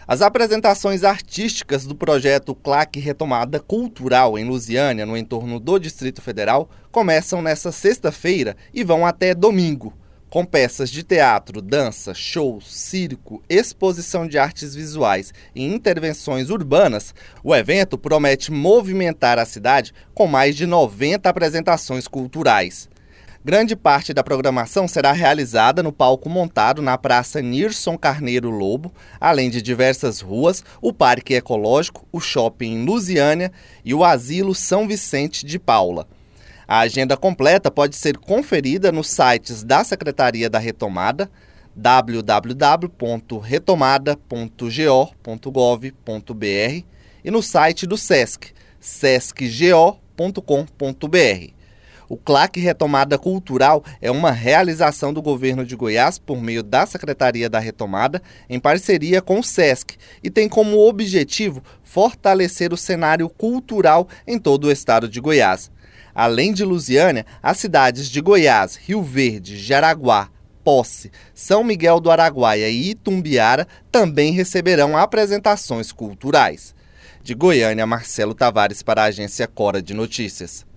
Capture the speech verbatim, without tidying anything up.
As apresentações artísticas do projeto Claque Retomada Cultural em Lusiânia, no entorno do Distrito Federal, começam nesta sexta-feira e vão até domingo, com peças de teatro, dança, shows, circo, exposição de artes visuais e intervenções urbanas. O evento promete movimentar a cidade com mais de noventa apresentações culturais. Grande parte da programação será realizada no palco montado na Praça Nirson Carneiro Lobo, além de diversas ruas, o Parque Ecológico, o Shopping em Lusiânia e o Asilo São Vicente de Paula. A agenda completa pode ser conferida nos sites da Secretaria da Retomada, w w w ponto retomada ponto go ponto gov ponto br, e no site do SESC, sesc go ponto com ponto br. O Claque Retomada Cultural é uma realização do governo de Goiás por meio da Secretaria da Retomada, em parceria com o SESC, e tem como objetivo fortalecer o cenário cultural em todo o estado de Goiás. Além de Lusiânia, as cidades de Goiás, Rio Verde, Jaraguá, Posse, São Miguel do Araguaia e Itumbiara também receberão apresentações culturais. De Goiânia, Marcelo Tavares para a Agência Cora de Notícias.